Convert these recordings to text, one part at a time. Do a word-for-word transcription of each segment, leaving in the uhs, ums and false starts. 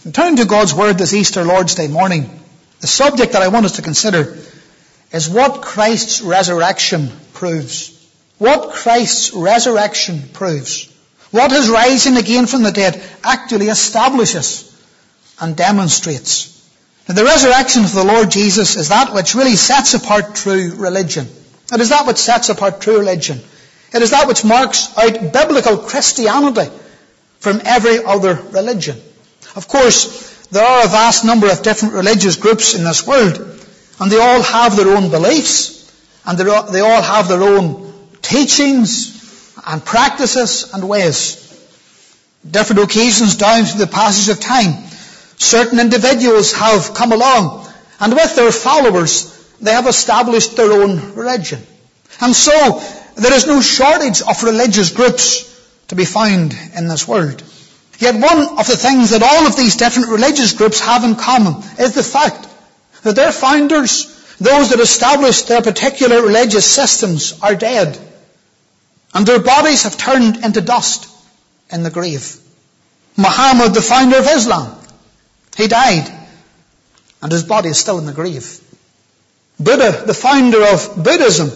And turning to God's Word this Easter Lord's Day morning, the subject that I want us to consider is what Christ's resurrection proves. What Christ's resurrection proves. What his rising again from the dead actually establishes and demonstrates. Now, the resurrection of the Lord Jesus is that which really sets apart true religion. It is that which sets apart true religion. It is that which marks out biblical Christianity from every other religion. Of course, there are a vast number of different religious groups in this world, and they all have their own beliefs, and they all have their own teachings and practices and ways. Different occasions down through the passage of time, certain individuals have come along, and with their followers, they have established their own religion. And so, there is no shortage of religious groups to be found in this world. Yet one of the things that all of these different religious groups have in common is the fact that their founders, those that established their particular religious systems, are dead. And their bodies have turned into dust in the grave. Muhammad, the founder of Islam, he died, and his body is still in the grave. Buddha, the founder of Buddhism,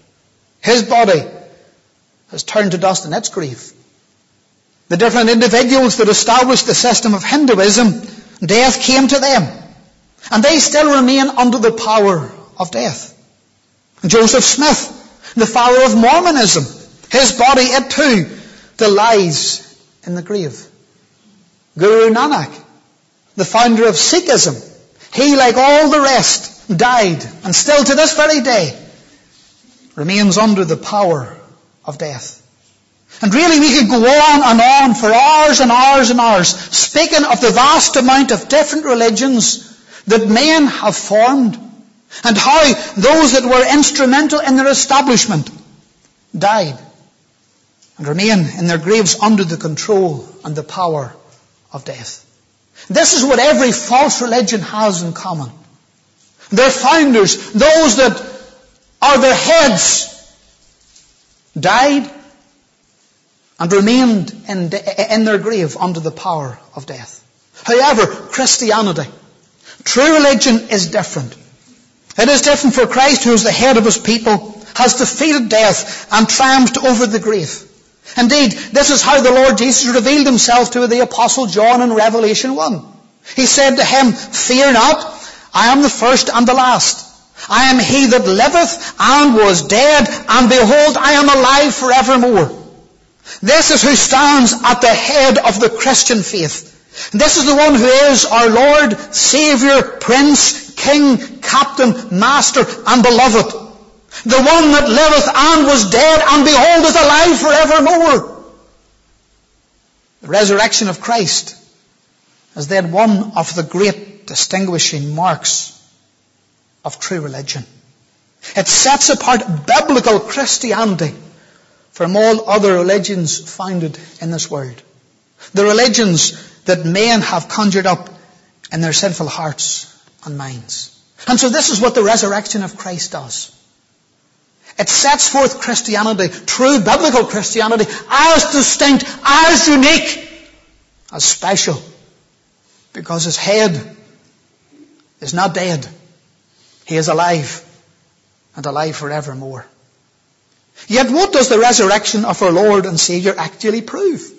his body has turned to dust in its grave. The different individuals that established the system of Hinduism, death came to them, and they still remain under the power of death. Joseph Smith, the father of Mormonism, his body, it too, still lies in the grave. Guru Nanak, the founder of Sikhism, he, like all the rest, died, and still to this very day remains under the power of death. And really we could go on and on for hours and hours and hours, speaking of the vast amount of different religions that men have formed, and how those that were instrumental in their establishment died and remain in their graves under the control and the power of death. This is what every false religion has in common. Their founders, those that are their heads, died and remained in, in their grave under the power of death. However, Christianity, true religion, is different. It is different, for Christ, who is the head of his people, has defeated death and triumphed over the grave. Indeed, this is how the Lord Jesus revealed himself to the Apostle John in Revelation one. He said to him, "Fear not, I am the first and the last. I am he that liveth and was dead, and behold, I am alive forevermore." This is who stands at the head of the Christian faith. This is the one who is our Lord, Saviour, Prince, King, Captain, Master, and Beloved. The one that liveth and was dead, and behold, is alive forevermore. The resurrection of Christ is then one of the great distinguishing marks of true religion. It sets apart biblical Christianity from all other religions founded in this world. The religions that men have conjured up in their sinful hearts and minds. And so this is what the resurrection of Christ does. It sets forth Christianity, true biblical Christianity, as distinct, as unique, as special. Because his head is not dead. He is alive, and alive forevermore. Yet what does the resurrection of our Lord and Saviour actually prove?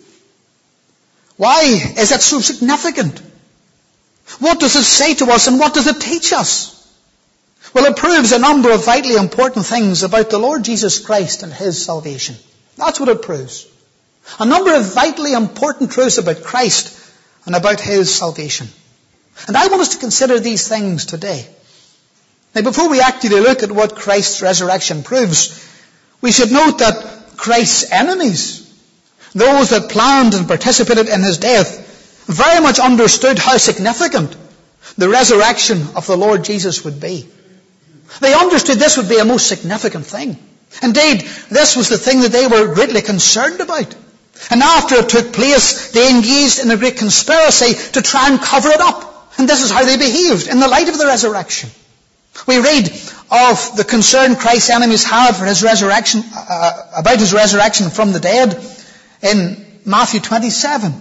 Why is it so significant? What does it say to us, and what does it teach us? Well, it proves a number of vitally important things about the Lord Jesus Christ and his salvation. That's what it proves. A number of vitally important truths about Christ and about his salvation. And I want us to consider these things today. Now, before we actually look at what Christ's resurrection proves, we should note that Christ's enemies, those that planned and participated in his death, very much understood how significant the resurrection of the Lord Jesus would be. They understood this would be a most significant thing. Indeed, this was the thing that they were greatly concerned about. And after it took place, they engaged in a great conspiracy to try and cover it up. And this is how they behaved in the light of the resurrection. We read of the concern Christ's enemies had for his resurrection, uh, about his resurrection from the dead in Matthew twenty-seven.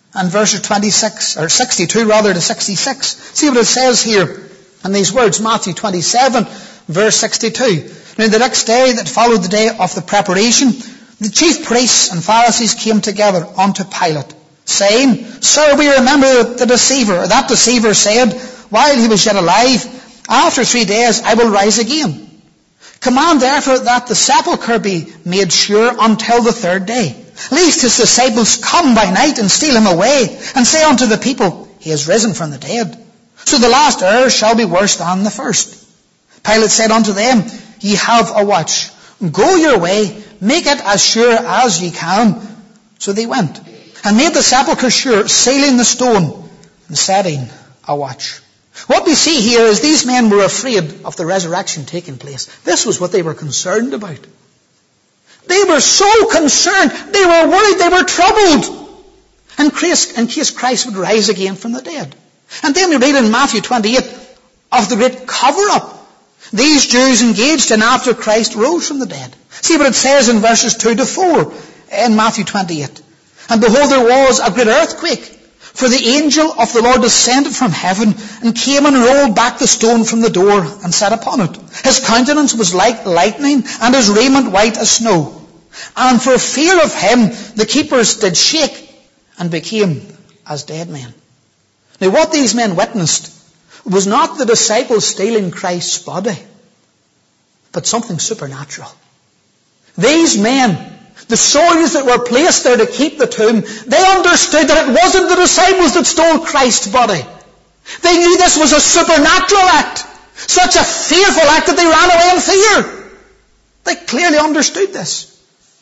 and verses twenty-six, or sixty-two rather, to sixty-six. See what it says here in these words, Matthew twenty-seven, verse sixty-two. Now the next day that followed the day of the preparation, the chief priests and Pharisees came together unto Pilate, saying, Sir, we remember the deceiver. That deceiver said, while he was yet alive, after three days I will rise again. Command therefore that the sepulchre be made sure until the third day, lest his disciples come by night and steal him away, and say unto the people, He is risen from the dead. So the last hour shall be worse than the first. Pilate said unto them, Ye have a watch. Go your way, make it as sure as ye can. So they went, and made the sepulchre sure, sealing the stone, and setting a watch. What we see here is these men were afraid of the resurrection taking place. This was what they were concerned about. They were so concerned, they were worried, they were troubled, in case, in case Christ would rise again from the dead. And then we read in Matthew twenty-eight of the great cover-up these Jews engaged in after Christ rose from the dead. See what it says in verses two to four in Matthew twenty-eight. And behold, there was a great earthquake, for the angel of the Lord descended from heaven, and came and rolled back the stone from the door, and sat upon it. His countenance was like lightning, and his raiment white as snow. And for fear of him, the keepers did shake, and became as dead men. Now what these men witnessed was not the disciples stealing Christ's body, but something supernatural. These men, the soldiers that were placed there to keep the tomb, they understood that it wasn't the disciples that stole Christ's body. They knew this was a supernatural act, such a fearful act that they ran away in fear. They clearly understood this.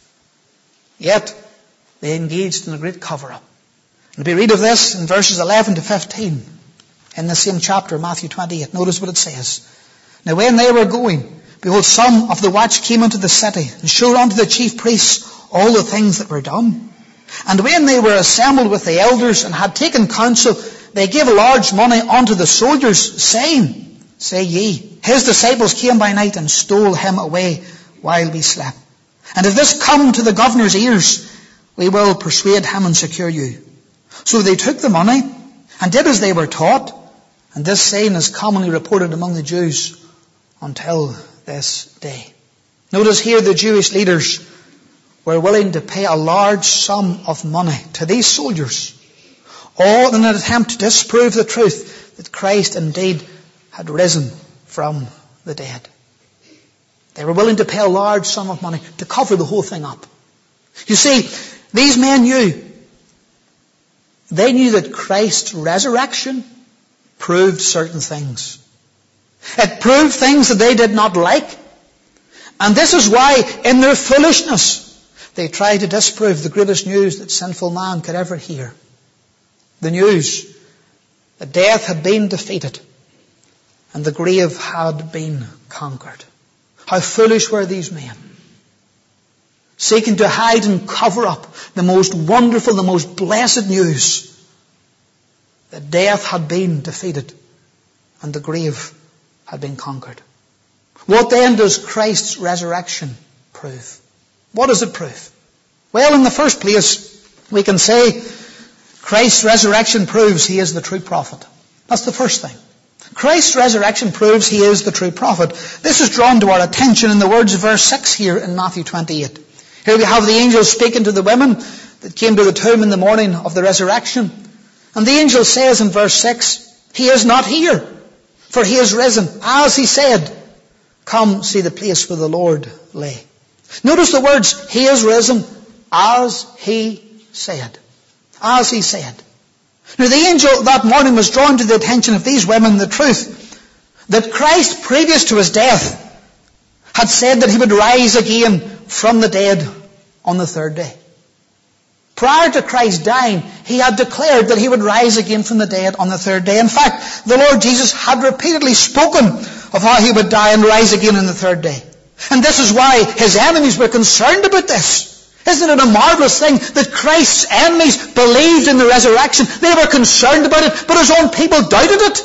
Yet, they engaged in a great cover-up. And we read of this in verses eleven to fifteen in the same chapter, Matthew twenty-eight. Notice what it says. Now when they were going, behold, some of the watch came into the city, and showed unto the chief priests all the things that were done. And when they were assembled with the elders, and had taken counsel, they gave large money unto the soldiers, saying, Say ye, his disciples came by night, and stole him away while we slept. And if this come to the governor's ears, we will persuade him and secure you. So they took the money, and did as they were taught, and this saying is commonly reported among the Jews until this day. Notice here the Jewish leaders were willing to pay a large sum of money to these soldiers, all in an attempt to disprove the truth that Christ indeed had risen from the dead. They were willing to pay a large sum of money to cover the whole thing up. You see, these men knew, they knew that Christ's resurrection proved certain things. It proved things that they did not like. And this is why, in their foolishness, they tried to disprove the greatest news that sinful man could ever hear. The news that death had been defeated and the grave had been conquered. How foolish were these men, seeking to hide and cover up the most wonderful, the most blessed news that death had been defeated and the grave had been conquered. What then does Christ's resurrection prove? What does it prove? Well, in the first place, we can say Christ's resurrection proves He is the true prophet. That's the first thing. Christ's resurrection proves He is the true prophet. This is drawn to our attention in the words of verse six here in Matthew twenty-eight. Here we have the angel speaking to the women that came to the tomb in the morning of the resurrection. And the angel says in verse six, He is not here, for He is risen, as He said. Come see the place where the Lord lay. Notice the words, He is risen, as He said. As He said. Now the angel that morning was drawn to the attention of these women the truth that Christ, previous to His death, had said that He would rise again from the dead on the third day. Prior to Christ dying, He had declared that He would rise again from the dead on the third day. In fact, the Lord Jesus had repeatedly spoken of how He would die and rise again on the third day. And this is why His enemies were concerned about this. Isn't it a marvelous thing that Christ's enemies believed in the resurrection? They were concerned about it, but His own people doubted it.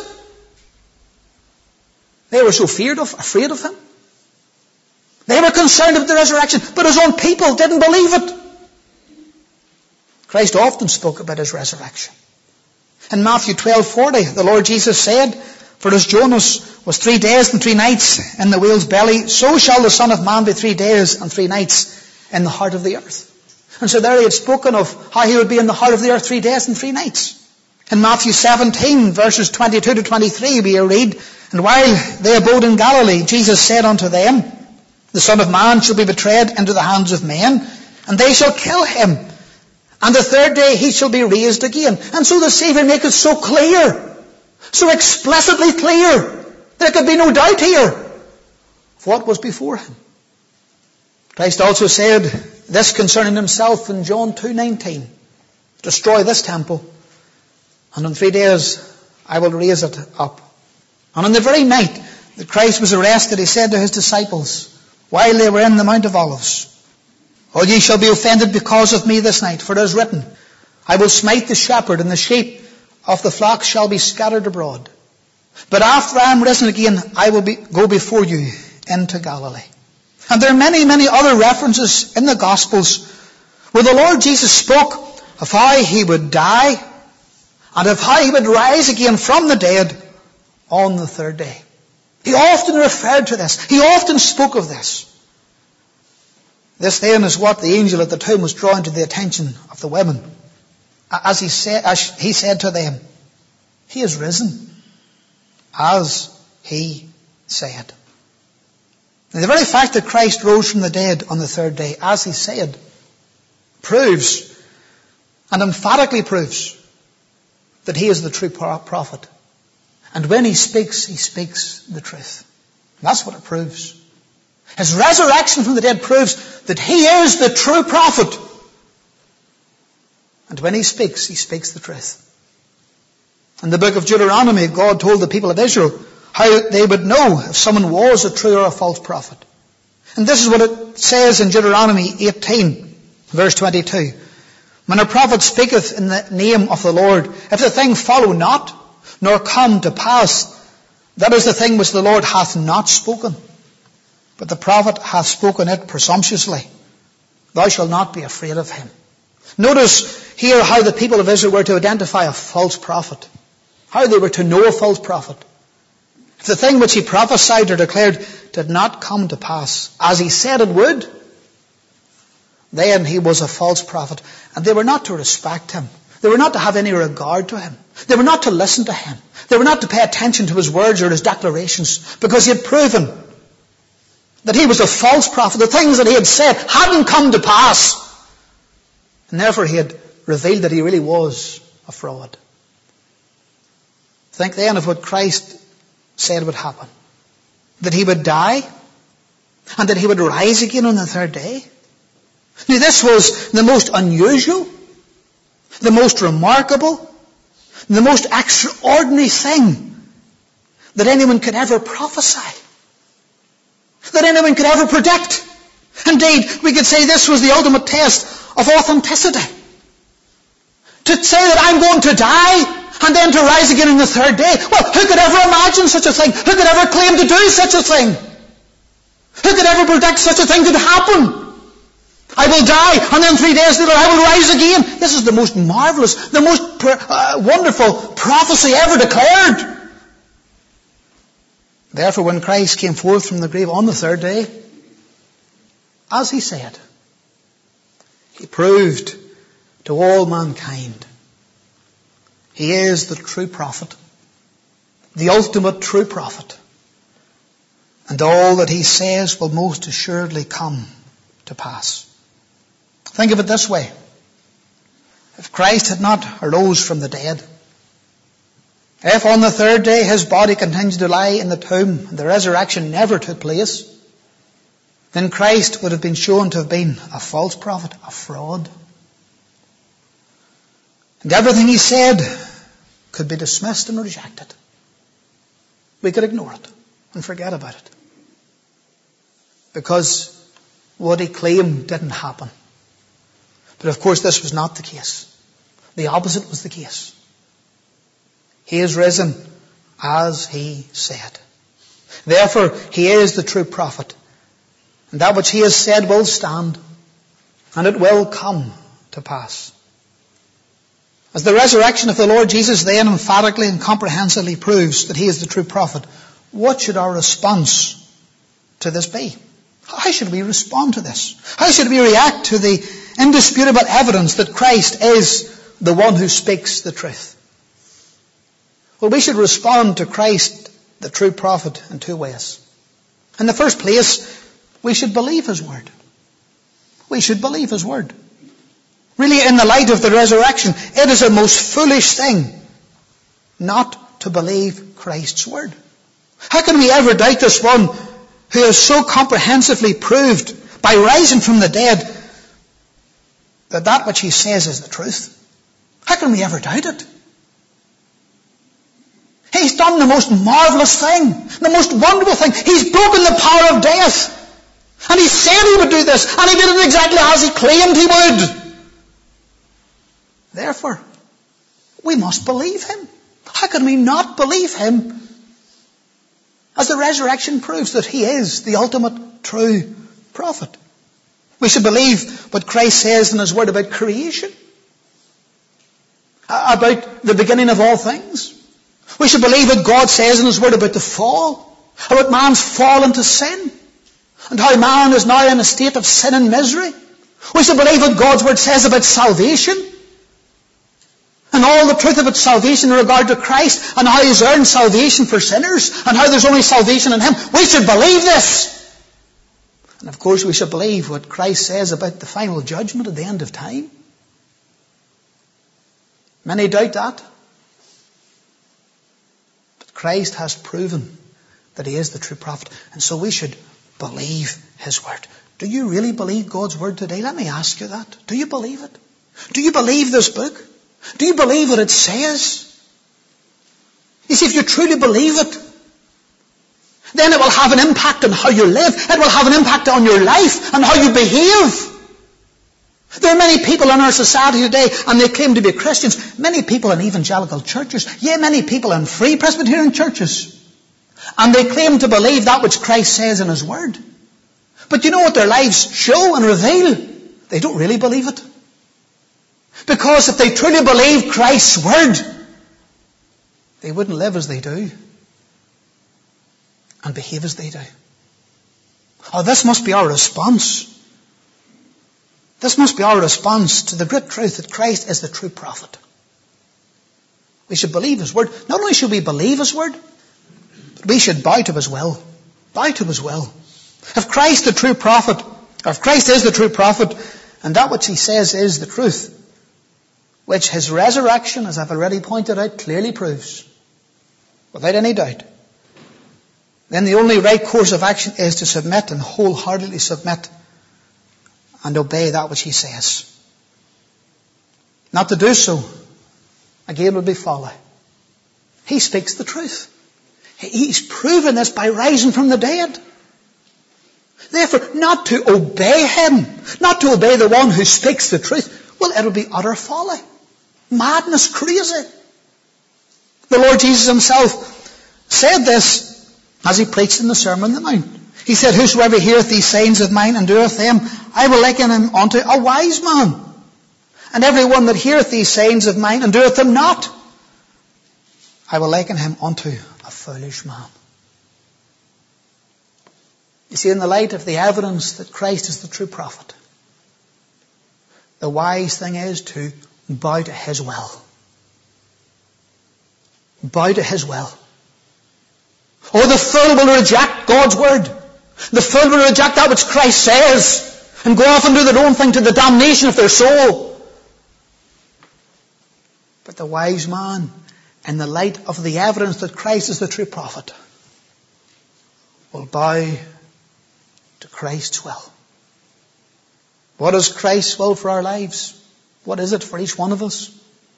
They were so feared of, afraid of Him. They were concerned about the resurrection, but His own people didn't believe it. Christ often spoke about his resurrection. In Matthew twelve forty, the Lord Jesus said, "For as Jonas was three days and three nights in the whale's belly, so shall the Son of Man be three days and three nights in the heart of the earth." And so there he had spoken of how he would be in the heart of the earth three days and three nights. In Matthew seventeen, verses twenty-two to twenty-three, we read, "And while they abode in Galilee, Jesus said unto them, The Son of Man shall be betrayed into the hands of men, and they shall kill him. And the third day he shall be raised again." And so the Saviour makes it so clear, so explicitly clear, there could be no doubt here of what was before him. Christ also said this concerning himself in John two nineteen, "Destroy this temple, and in three days I will raise it up." And on the very night that Christ was arrested, he said to his disciples, while they were in the Mount of Olives, "All ye shall be offended because of me this night, for it is written, I will smite the shepherd, and the sheep of the flock shall be scattered abroad. But after I am risen again, I will be, go before you into Galilee." And there are many, many other references in the Gospels where the Lord Jesus spoke of how he would die and of how he would rise again from the dead on the third day. He often referred to this. He often spoke of this. This then is what the angel at the tomb was drawing to the attention of the women. As he said, as he said to them, "He is risen, as he said." Now, the very fact that Christ rose from the dead on the third day, as he said, proves, and emphatically proves, that he is the true prophet. And when he speaks, he speaks the truth. And that's what it proves. His resurrection from the dead proves that he is the true prophet. And when he speaks, he speaks the truth. In the book of Deuteronomy, God told the people of Israel how they would know if someone was a true or a false prophet. And this is what it says in Deuteronomy eighteen, verse twenty-two. "When a prophet speaketh in the name of the Lord, if the thing follow not, nor come to pass, that is the thing which the Lord hath not spoken. But the prophet hath spoken it presumptuously. Thou shalt not be afraid of him." Notice here how the people of Israel were to identify a false prophet. How they were to know a false prophet. If the thing which he prophesied or declared did not come to pass, as he said it would, then he was a false prophet. And they were not to respect him. They were not to have any regard to him. They were not to listen to him. They were not to pay attention to his words or his declarations, because he had proven that he was a false prophet. The things that he had said hadn't come to pass. And therefore he had revealed that he really was a fraud. Think then of what Christ said would happen. That he would die, and that he would rise again on the third day. Now this was the most unusual, the most remarkable, the most extraordinary thing that anyone could ever prophesy, that anyone could ever predict. Indeed, we could say this was the ultimate test of authenticity. To say that I'm going to die and then to rise again on the third day. Well, who could ever imagine such a thing? Who could ever claim to do such a thing? Who could ever predict such a thing could happen? I will die, and then three days later I will rise again. This is the most marvelous, the most uh, wonderful prophecy ever declared. Therefore, when Christ came forth from the grave on the third day, as he said, he proved to all mankind he is the true prophet, the ultimate true prophet. And all that he says will most assuredly come to pass. Think of it this way. If Christ had not arose from the dead, if on the third day his body continued to lie in the tomb and the resurrection never took place, then Christ would have been shown to have been a false prophet, a fraud. And everything he said could be dismissed and rejected. We could ignore it and forget about it. Because what he claimed didn't happen. But of course this was not the case. The opposite was the case. He is risen as he said. Therefore, he is the true prophet. And that which he has said will stand. And it will come to pass. As the resurrection of the Lord Jesus then emphatically and comprehensively proves that he is the true prophet, what should our response to this be? How should we respond to this? How should we react to the indisputable evidence that Christ is the one who speaks the truth? Well, we should respond to Christ, the true prophet, in two ways. In the first place, we should believe his word. We should believe his word. Really, in the light of the resurrection, it is a most foolish thing not to believe Christ's word. How can we ever doubt this one who has so comprehensively proved by rising from the dead that that which he says is the truth? How can we ever doubt it? He's done the most marvelous thing, the most wonderful thing. He's broken the power of death. And he said he would do this, and he did it exactly as he claimed he would. Therefore, we must believe him. How can we not believe him? As the resurrection proves that he is the ultimate true prophet. We should believe what Christ says in his word about creation, about the beginning of all things. We should believe what God says in his word about the fall, about man's fall into sin, and how man is now in a state of sin and misery. We should believe what God's word says about salvation, and all the truth about salvation in regard to Christ, and how he's earned salvation for sinners, and how there's only salvation in him. We should believe this. And of course we should believe what Christ says about the final judgment at the end of time. Many doubt that. But Christ has proven that he is the true prophet. And so we should believe his word. Do you really believe God's word today? Let me ask you that. Do you believe it? Do you believe this book? Do you believe what it says? You see, if you truly believe it, then it will have an impact on how you live. It will have an impact on your life and how you behave. There are many people in our society today, and they claim to be Christians. Many people in evangelical churches. Yea, many people in free Presbyterian churches. And they claim to believe that which Christ says in his word. But you know what their lives show and reveal? They don't really believe it. Because if they truly believe Christ's word, they wouldn't live as they do and behave as they do. Oh, this must be our response. This must be our response to the great truth that Christ is the true prophet. We should believe his word. Not only should we believe his word, but we should bow to his will. Bow to his will. If Christ the true prophet, or if Christ is the true prophet, and that which he says is the truth, which his resurrection, as I've already pointed out, clearly proves, without any doubt, then the only right course of action is to submit and wholeheartedly submit and obey that which he says. Not to do so, again, would be folly. He speaks the truth. He's proven this by rising from the dead. Therefore, not to obey him, not to obey the one who speaks the truth, well, it'll be utter folly. Madness, crazy. The Lord Jesus himself said this as he preached in the Sermon on the Mount. He said, whosoever heareth these sayings of mine and doeth them, I will liken him unto a wise man. And every one that heareth these sayings of mine and doeth them not, I will liken him unto a foolish man. You see, in the light of the evidence that Christ is the true prophet, the wise thing is to bow to his will. Bow to his will. Or the fool will reject God's word. The fool will reject that which Christ says and go off and do their own thing to the damnation of their soul. But the wise man, in the light of the evidence that Christ is the true prophet, will bow to Christ's will. What is Christ's will for our lives? What is it for each one of us?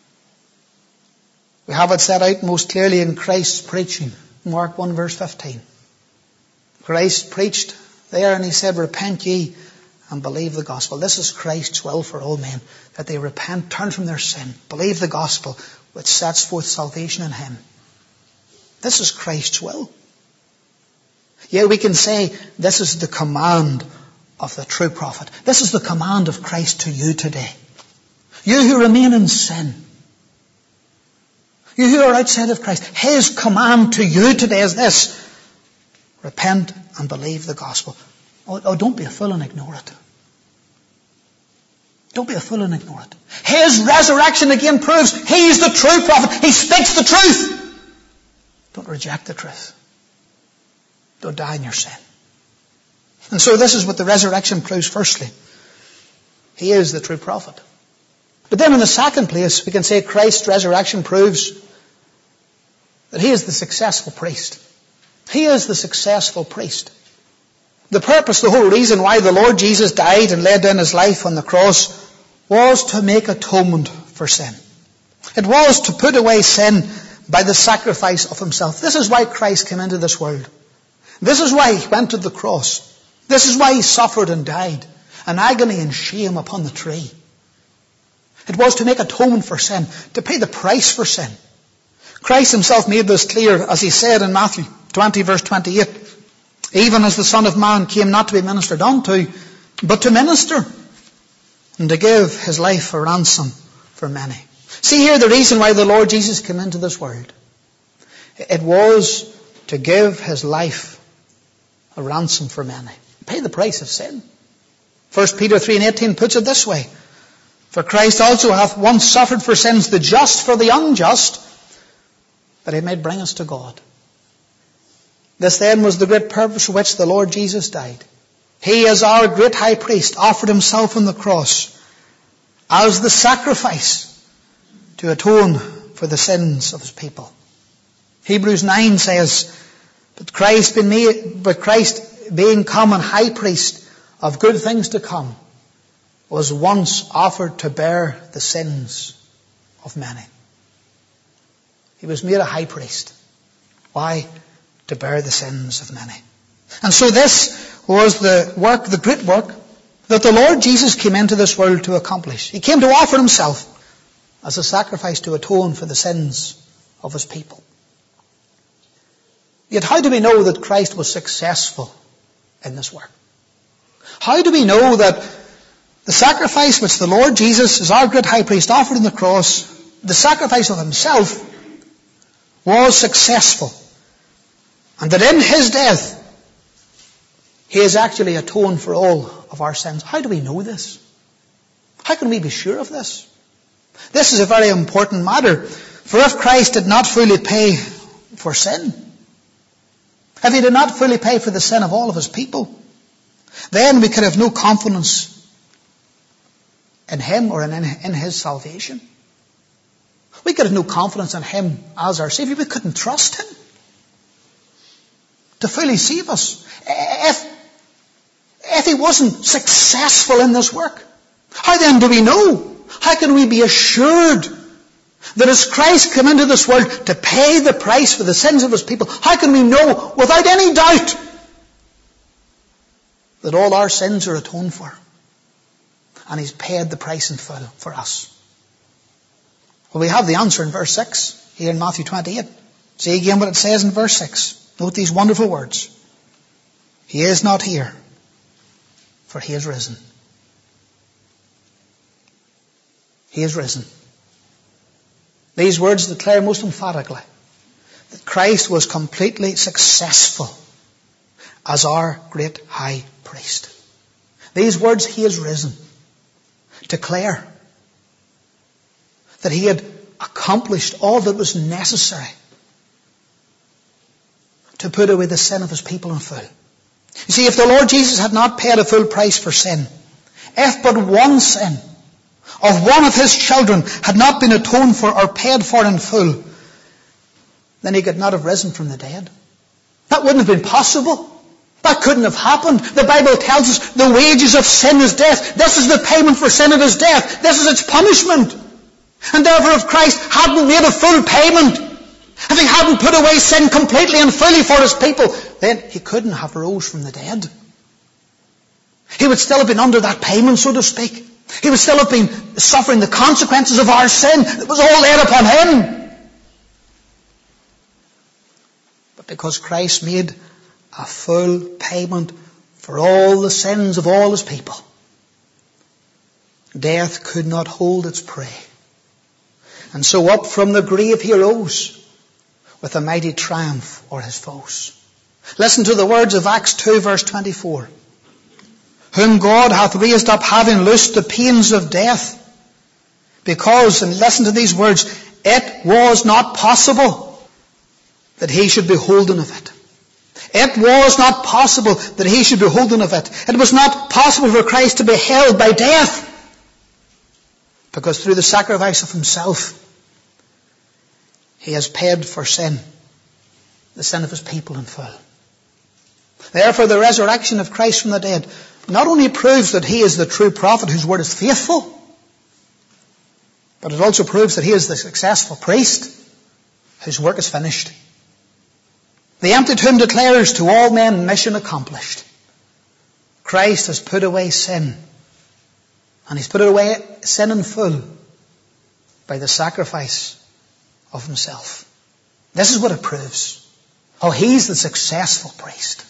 We have it set out most clearly in Christ's preaching. Mark one verse fifteen. Christ preached there and he said, repent ye and believe the gospel. This is Christ's will for all men, that they repent, turn from their sin, believe the gospel which sets forth salvation in him. This is Christ's will. Yeah, we can say this is the command of the true prophet. This is the command of Christ to you today. You who remain in sin, You who are outside of Christ, His command to you today is this: repent and believe the gospel. Oh, oh, don't be a fool and ignore it. Don't be a fool and ignore it. His resurrection again proves He's the true prophet. He speaks the truth. Don't reject the truth. Don't die in your sin. And so this is what the resurrection proves firstly. He is the true prophet. But then in the second place, we can say Christ's resurrection proves that He is the successful priest. He is the successful priest. The purpose, the whole reason why the Lord Jesus died and laid down His life on the cross was to make atonement for sin. It was to put away sin by the sacrifice of Himself. This is why Christ came into this world. This is why He went to the cross. This is why He suffered and died, in agony and shame upon the tree. It was to make atonement for sin, to pay the price for sin. Christ Himself made this clear as He said in Matthew twenty verse twenty-eight, even as the Son of Man came not to be ministered unto, but to minister, and to give His life a ransom for many. See here the reason why the Lord Jesus came into this world. It was to give His life a ransom for many. Pay the price of sin. First Peter three and eighteen puts it this way: for Christ also hath once suffered for sins, the just for the unjust, that He might bring us to God. This then was the great purpose for which the Lord Jesus died. He, as our great high priest, offered Himself on the cross as the sacrifice to atone for the sins of His people. Hebrews nine says, But Christ being, made, but Christ being come and high priest of good things to come, was once offered to bear the sins of many. He was made a high priest. Why? To bear the sins of many. And so this was the work, the great work, that the Lord Jesus came into this world to accomplish. He came to offer Himself as a sacrifice to atone for the sins of His people. Yet how do we know that Christ was successful in this work? How do we know that the sacrifice which the Lord Jesus, as our great high priest, offered on the cross, the sacrifice of Himself, was successful, and that in His death He has actually atoned for all of our sins? How do we know this? How can we be sure of this? This is a very important matter. For if Christ did not fully pay for sin, if He did not fully pay for the sin of all of His people, then we could have no confidence in Him or in, in His salvation. We could have no confidence in Him as our Savior. We couldn't trust Him to fully save us. If, if He wasn't successful in this work, how then do we know? How can we be assured that as Christ came into this world to pay the price for the sins of His people, how can we know without any doubt that all our sins are atoned for and He's paid the price in full for us? Well, we have the answer in verse six here in Matthew twenty-eight. See again what it says in verse six. Note these wonderful words. He is not here, for He is risen. He is risen. These words declare most emphatically that Christ was completely successful as our great high priest. These words, He is risen, declare that He had accomplished all that was necessary to put away the sin of His people in full. You see, if the Lord Jesus had not paid a full price for sin, if but one sin of one of His children had not been atoned for or paid for in full, then He could not have risen from the dead. That wouldn't have been possible. That couldn't have happened. The Bible tells us the wages of sin is death. This is the payment for sin, it is death. This is its punishment. And therefore, if Christ hadn't made a full payment, if He hadn't put away sin completely and fully for His people, then He couldn't have rose from the dead. He would still have been under that payment, so to speak. He would still have been suffering the consequences of our sin. It was all laid upon Him. But because Christ made a full payment for all the sins of all His people, death could not hold its prey. And so up from the grave he rose with a mighty triumph o'er his foes. Listen to the words of Acts two verse twenty-four. Whom God hath raised up, having loosed the pains of death. Because, and listen to these words, it was not possible that he should be holden of it. It was not possible that he should be holden of it. It was not possible for Christ to be held by death. Because through the sacrifice of himself, he has paid for sin, the sin of his people in full. Therefore, the resurrection of Christ from the dead not only proves that he is the true prophet whose word is faithful, but it also proves that he is the successful priest whose work is finished. The empty tomb declares to all men, mission accomplished. Christ has put away sin, and he's put away sin in full by the sacrifice of himself. This is what it proves. Oh, he's the successful priest.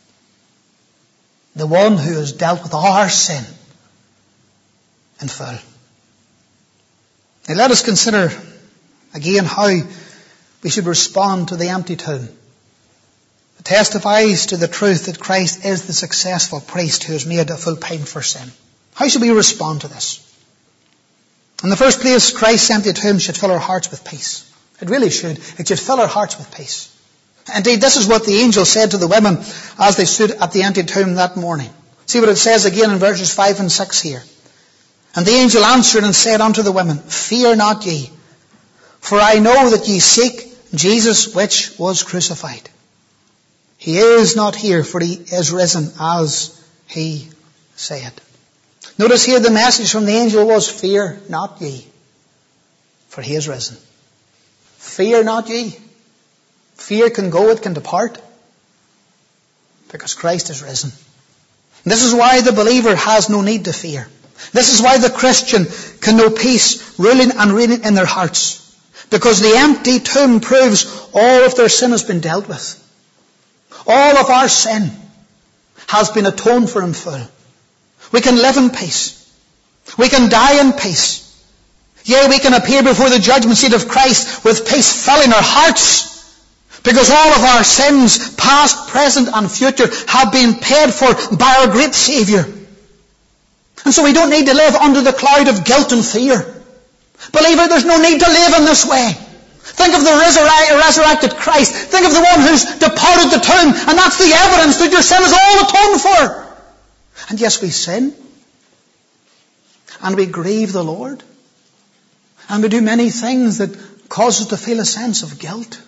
The one who has dealt with our sin in full. Now let us consider again how we should respond to the empty tomb. It testifies to the truth that Christ is the successful priest who has made a full payment for sin. How should we respond to this? In the first place, Christ's empty tomb should fill our hearts with peace. It really should. It should fill our hearts with peace. Indeed, this is what the angel said to the women as they stood at the empty tomb that morning. See what it says again in verses five and six here. And the angel answered and said unto the women, Fear not ye, for I know that ye seek Jesus which was crucified. He is not here, for he is risen, as he said. Notice here the message from the angel was, Fear not ye, for he is risen. Fear not ye. Fear can go, it can depart, because Christ is risen. And this is why the believer has no need to fear. This is why the Christian can know peace ruling and reigning in their hearts. Because the empty tomb proves all of their sin has been dealt with. All of our sin has been atoned for in full. We can live in peace. We can die in peace. Yea, we can appear before the judgment seat of Christ with peace filling our hearts. Because all of our sins, past, present and future, have been paid for by our great Saviour. And so we don't need to live under the cloud of guilt and fear. Believer, there's no need to live in this way. Think of the resur- resurrected Christ. Think of the one who's departed the tomb. And that's the evidence that your sin is all atoned for. And yes, we sin. And we grieve the Lord. And we do many things that cause us to feel a sense of guilt.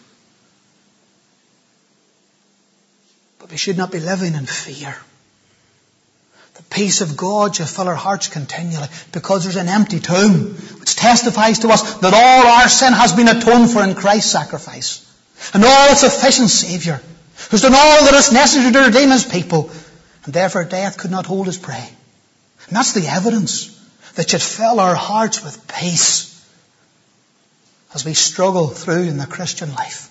But we should not be living in fear. The peace of God shall fill our hearts continually, because there's an empty tomb which testifies to us that all our sin has been atoned for in Christ's sacrifice. And all sufficient Saviour, who's done all that is necessary to redeem his people, and therefore death could not hold his prey. And that's the evidence that should fill our hearts with peace as we struggle through in the Christian life.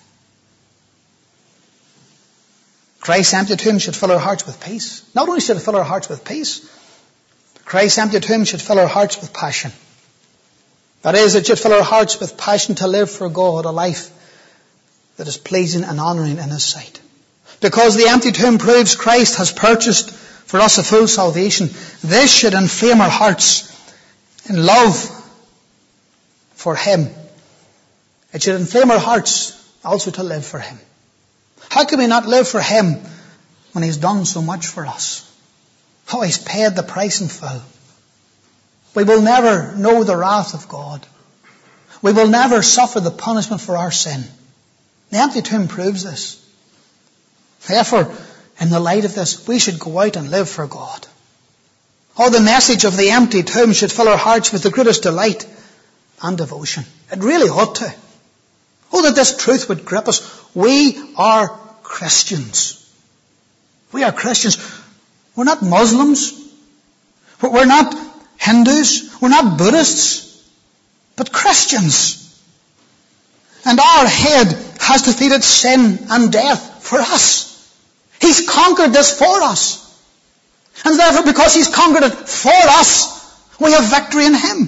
Christ's empty tomb should fill our hearts with peace. Not only should it fill our hearts with peace, but Christ's empty tomb should fill our hearts with passion. That is, it should fill our hearts with passion to live for God a life that is pleasing and honouring in his sight. Because the empty tomb proves Christ has purchased for us a full salvation, this should inflame our hearts in love for him. It should inflame our hearts also to live for him. How can we not live for him when he's done so much for us? Oh, he's paid the price in full. We will never know the wrath of God. We will never suffer the punishment for our sin. The empty tomb proves this. Therefore, in the light of this, we should go out and live for God. Oh, the message of the empty tomb should fill our hearts with the greatest delight and devotion. It really ought to. Oh, that this truth would grip us. We are Christians. We are Christians. We're not Muslims. We're not Hindus. We're not Buddhists. But Christians. And our head has defeated sin and death for us. He's conquered this for us. And therefore, because he's conquered it for us, we have victory in him.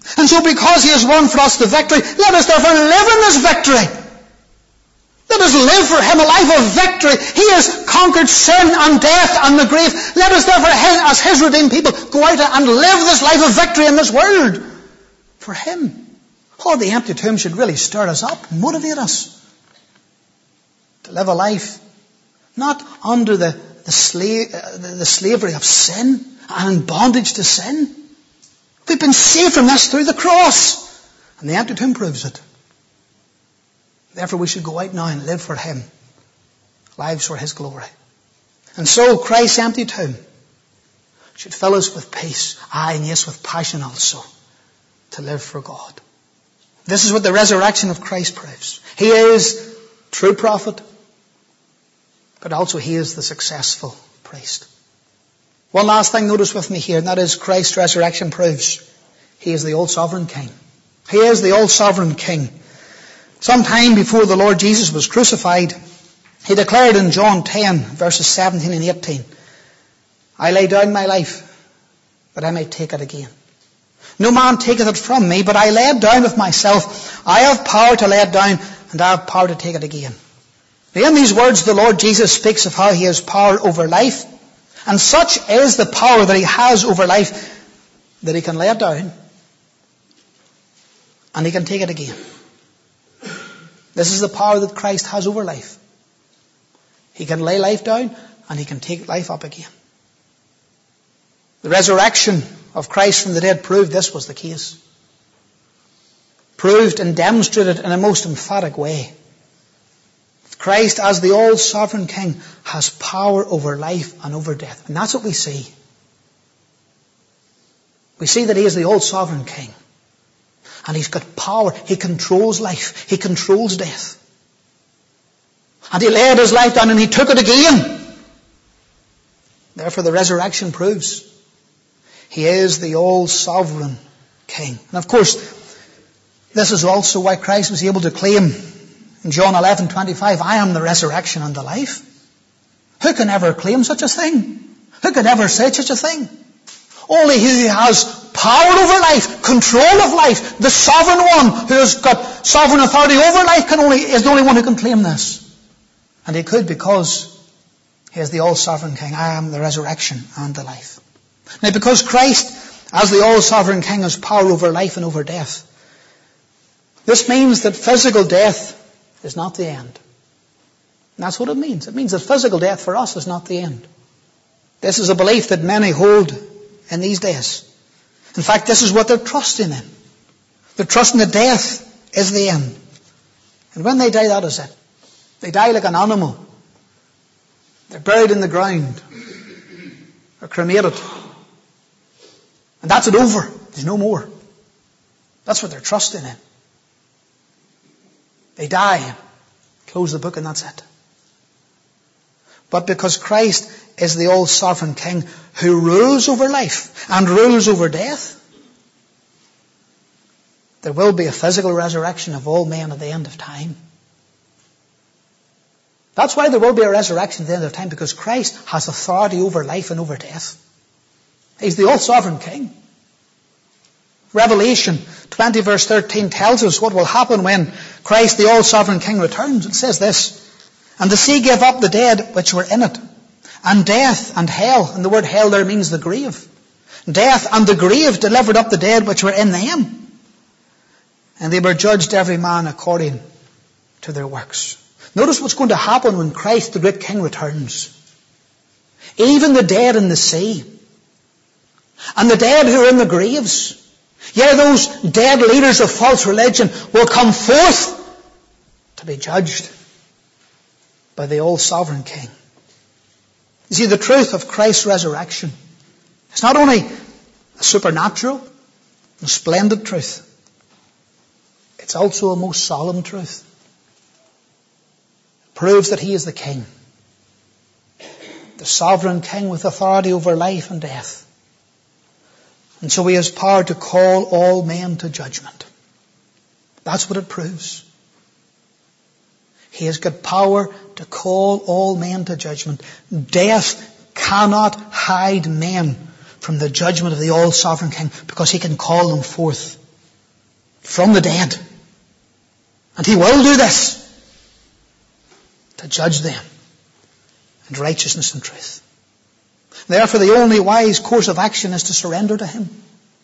And so because he has won for us the victory, let us therefore live in this victory. Let us live for him a life of victory. He has conquered sin and death and the grave. Let us therefore, as his redeemed people, go out and live this life of victory in this world for him. Oh, the empty tomb should really stir us up, motivate us to live a life not under the, the, slave, uh, the, the slavery of sin and in bondage to sin. We've been saved from this through the cross. And the empty tomb proves it. Therefore we should go out now and live for him. Lives for his glory. And so Christ's empty tomb should fill us with peace. Aye, and yes, with passion also. To live for God. This is what the resurrection of Christ proves. He is true prophet. But also he is the successful priest. One last thing notice with me here, and that is Christ's resurrection proves he is the all sovereign king. He is the all sovereign king. Some time before the Lord Jesus was crucified, he declared in John ten, verses seventeen and eighteen, I lay down my life, that I may take it again. No man taketh it from me, but I lay it down of myself. I have power to lay it down, and I have power to take it again. Now in these words, the Lord Jesus speaks of how he has power over life, and such is the power that he has over life, that he can lay it down, and he can take it again. This is the power that Christ has over life. He can lay life down and he can take life up again. The resurrection of Christ from the dead proved this was the case. Proved and demonstrated in a most emphatic way. Christ, as the all-sovereign King, has power over life and over death. And that's what we see. We see that he is the all-sovereign King. And he's got power. He controls life. He controls death. And he laid his life down and he took it again. Therefore the resurrection proves he is the all-sovereign King. And of course, this is also why Christ was able to claim in John eleven twenty-five, I am the resurrection and the life. Who can ever claim such a thing? Who could ever say such a thing? Only he who has power over life, control of life, the sovereign one who has got sovereign authority over life can only, is the only one who can claim this. And he could because he is the all-sovereign King. I am the resurrection and the life. Now because Christ, as the all-sovereign King, has power over life and over death, this means that physical death is not the end. And that's what it means. It means that physical death for us is not the end. This is a belief that many hold in these days. In fact, this is what they're trusting in. They're trusting that death is the end. And when they die, that is it. They die like an animal. They're buried in the ground. They're cremated. And that's it over. There's no more. That's what they're trusting in. They die, close the book, and that's it. But because Christ is the all-sovereign King who rules over life and rules over death, there will be a physical resurrection of all men at the end of time. That's why there will be a resurrection at the end of time, because Christ has authority over life and over death. He's the all-sovereign King. Revelation twenty verse thirteen tells us what will happen when Christ, the all-sovereign King, returns. It says this, and the sea gave up the dead which were in it, and death and hell, and the word hell there means the grave. Death and the grave delivered up the dead which were in them, and they were judged every man according to their works. Notice what's going to happen when Christ, the great King, returns. Even the dead in the sea, and the dead who are in the graves, yeah, those dead leaders of false religion will come forth to be judged by the all-sovereign King. You see, the truth of Christ's resurrection is not only a supernatural and splendid truth, it's also a most solemn truth. It proves that he is the King, the sovereign King with authority over life and death. And so he has power to call all men to judgment. That's what it proves. He has got power to call all men to judgment. Death cannot hide men from the judgment of the all-sovereign King, because he can call them forth from the dead. And he will do this to judge them in righteousness and truth. Therefore, the only wise course of action is to surrender to him.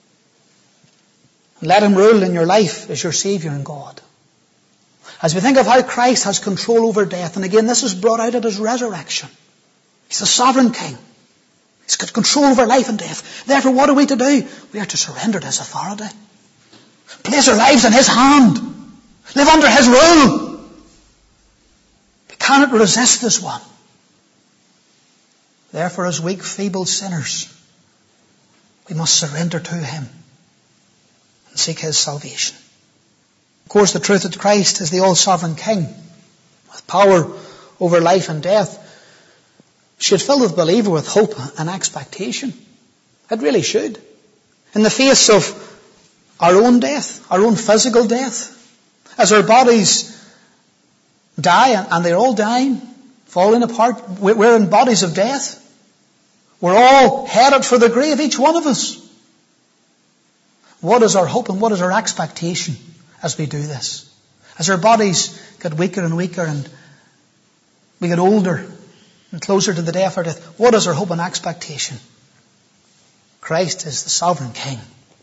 And let him rule in your life as your Saviour and God. As we think of how Christ has control over death, and again, this is brought out at his resurrection. He's the sovereign King. He's got control over life and death. Therefore, what are we to do? We are to surrender to his authority. Place our lives in his hand. Live under his rule. We cannot resist this one. Therefore, as weak, feeble sinners, we must surrender to him and seek his salvation. Of course, the truth that Christ is the all-sovereign King with power over life and death should fill the believer with hope and expectation. It really should. In the face of our own death, our own physical death, as our bodies die, and they're all dying, falling apart, we're in bodies of death. We're all headed for the grave, each one of us. What is our hope and what is our expectation as we do this? As our bodies get weaker and weaker and we get older and closer to the day of our death, what is our hope and expectation? Christ is the sovereign King.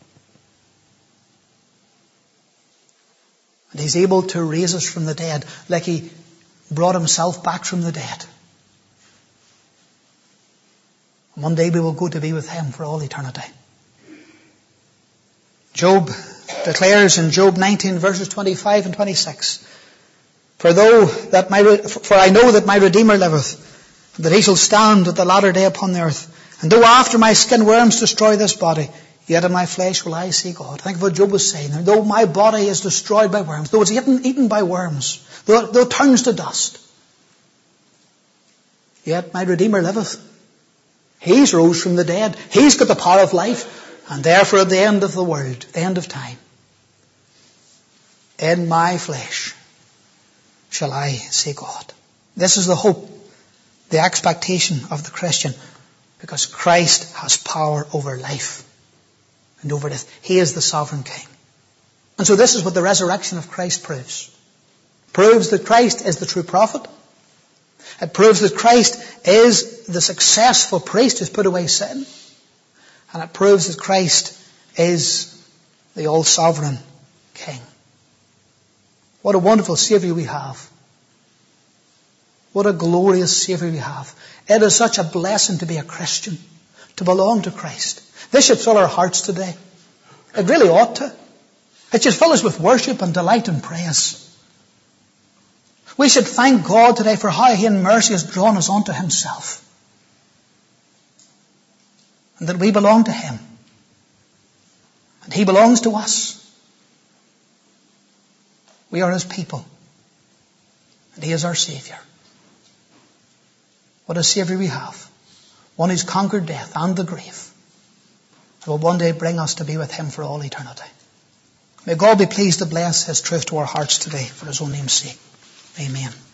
And he's able to raise us from the dead like he brought himself back from the dead. And one day we will go to be with him for all eternity. Job declares in Job nineteen verses twenty-five and twenty-six, For though that my, for I know that my Redeemer liveth, and that he shall stand at the latter day upon the earth. And though after my skin worms destroy this body, yet in my flesh will I see God. Think of what Job was saying. Though my body is destroyed by worms, though it's eaten, eaten by worms, though, though it turns to dust, yet my Redeemer liveth. He's rose from the dead. He's got the power of life. And therefore at the end of the world, the end of time, in my flesh shall I see God. This is the hope, the expectation of the Christian, because Christ has power over life and over death. He is the sovereign King. And so this is what the resurrection of Christ proves. It proves that Christ is the true prophet. It proves that Christ is the successful priest who's put away sin. And it proves that Christ is the all-sovereign King. What a wonderful Saviour we have. What a glorious Saviour we have. It is such a blessing to be a Christian, to belong to Christ. This should fill our hearts today. It really ought to. It should fill us with worship and delight and praise. We should thank God today for how he in mercy has drawn us unto himself. And that we belong to him. And he belongs to us. We are his people. And he is our Saviour. What a Saviour we have. One who's conquered death and the grave. And will one day bring us to be with him for all eternity. May God be pleased to bless his truth to our hearts today for his own name's sake. Amen.